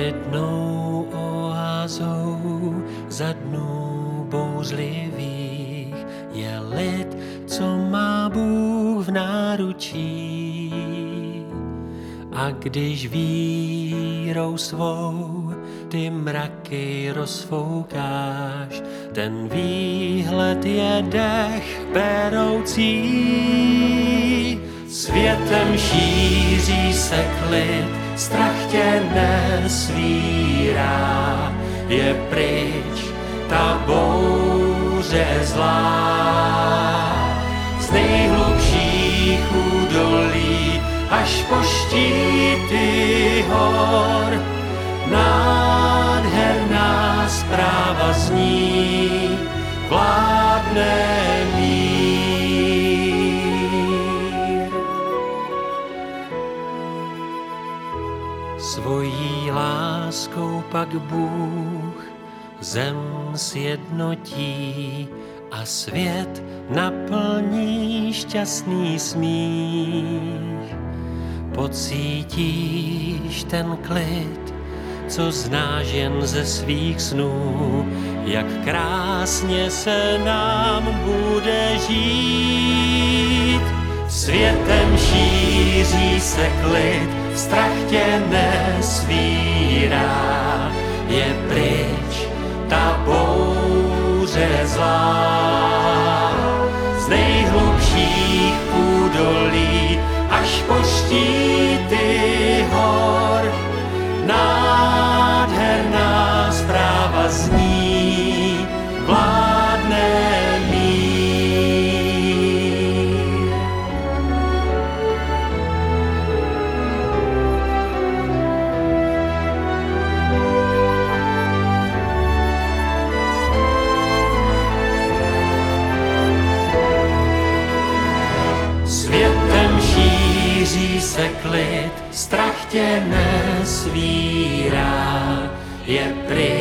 klidnou oázou za dnů bouřlivých je lid, co má Bůh v náručí. A když vírou svou ty mraky rozfoukáš, ten výhled je dech beroucí. Světem šíří se klid, strach tě nesvírá, je pryč ta bouře zlá. Z nejhlubších údolí až po štíty hor, nádherná zpráva zní, vládne mír. Svojí láskou pak Bůh zem sjednotí a svět naplní šťastný smích. Pocítíš ten klid, co znáš jen ze svých snů, jak krásně se nám bude žít. Světem šíří se klid, strach tě nesvírá, je pryč ta bouře zlá. Z nejhlubších údolí až po štíty hor, nádherná zpráva zní, vládne mír. Světem šíří se klid, strach tě nesvírá, je pryč